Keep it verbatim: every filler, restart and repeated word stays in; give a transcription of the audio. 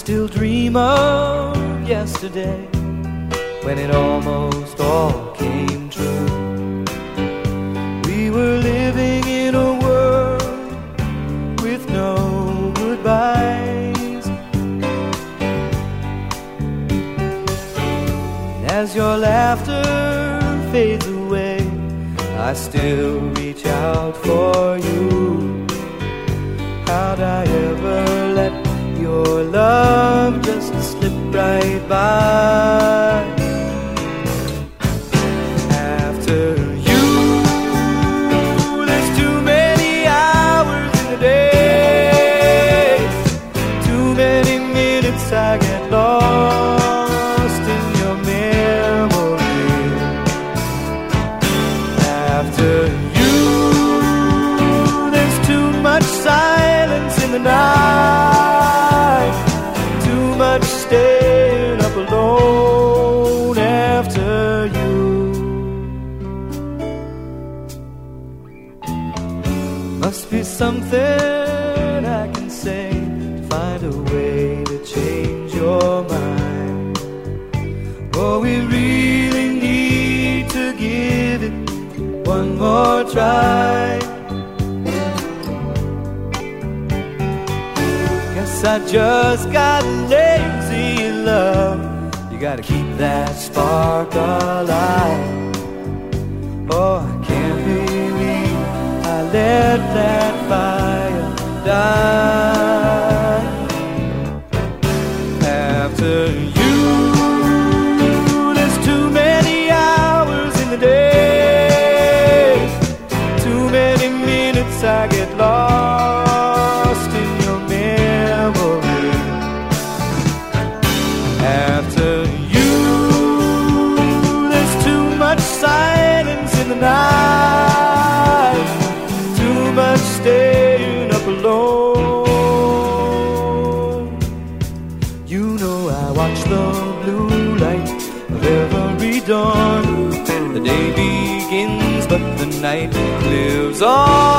still dream of yesterday, when it almost all came true. We were living in a world with no goodbyes. And as your laughter fades away, I still reach out for you. How'd I ever let your love just slip right by? After you, there's too many hours in the day, too many minutes I get lost in your memory. After you, there's too much silence in the night, too much staying up alone after you. Must be something I can say to find a way to change your mind. Oh, we really need to give it one more try. Guess I just got lazy in love. You gotta keep that spark alive. Oh, I can't believe I let that fire die. After you, there's too many hours in the day, too many minutes I get lost in your memory. After you, there's too much silence in the night, too much staying up alone. You know I watch the blue light of every dawn. The day begins but the night lives on.